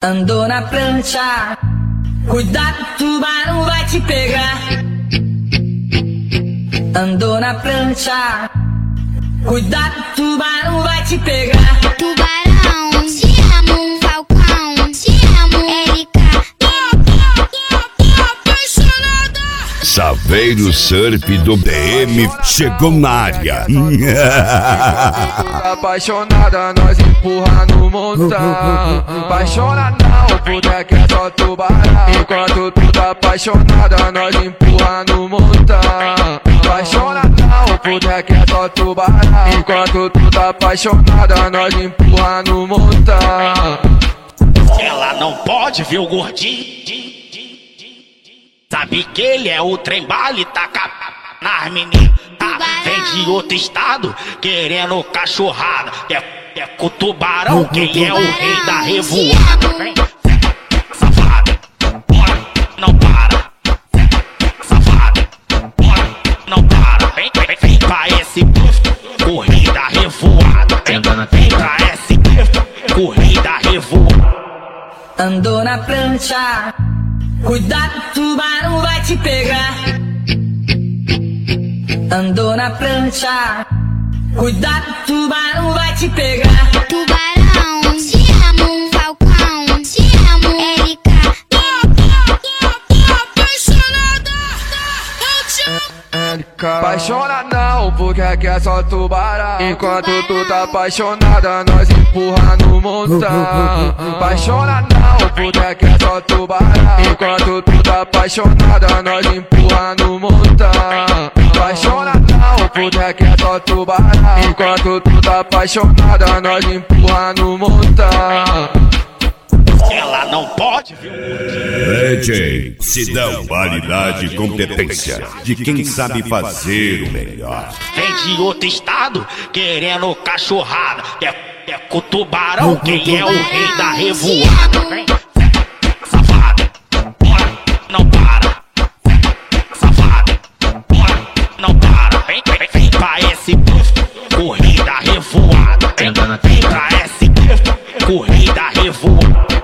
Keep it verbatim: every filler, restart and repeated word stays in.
Andou na prancha, cuidado, tubarão vai te pegar. Andou na prancha, cuidado, tubarão vai te pegar. Tubarão, te amo, Falcão, te amo, Erika. Saveiro Surf do B M chegou na área. Apaixonada, nós empurra no montão. Apaixona não, boneca é só tubarão. Enquanto tu tá apaixonada, nós empurra no montão. Apaixona não, boneca é só tubarão. Enquanto tu tá apaixonada, nós empurra no montão. Ela não pode ver o gordinho. Sabe que ele é o trem bala, taca nas meninas. Vem de outro estado, querendo cachorrada. É, é com o tubarão, que ele é o rei da revoada. Vem, safada, bora, não para. Safada, bora, não para. Vem, vem, vem pra esse puff, o rei da revoada. Vem, vem pra esse puff, o rei da revoada. Andou na prancha, cuidado, tubarão vai te pegar. Andou na prancha, cuidado, tubarão vai te pegar. Tubarão, te amo, Falcão, te amo, Erika. Apaixona não, porque aqui é só tubarão. Enquanto tu tá apaixonada, nós empurra no montão. Apaixona não, porque aqui é só tubarão. Enquanto tu tá apaixonada, nós empurra no montão. Apaixona não, porque aqui é só tubarão. Enquanto tu tá apaixonada, nós empurra no montão. Ela não pode ver o D J Sidão, qualidade e competência de quem sabe fazer o melhor. Vem de outro estado, querendo cachorrada. É, é com o tubarão, que ele é o rei da revoada. Vem, safada, bora, não para. Safada, bora, não para. Vem, vem, vem pra esse puff, o rei da revoada. Vem, vem pra esse puff, o rei da revoada.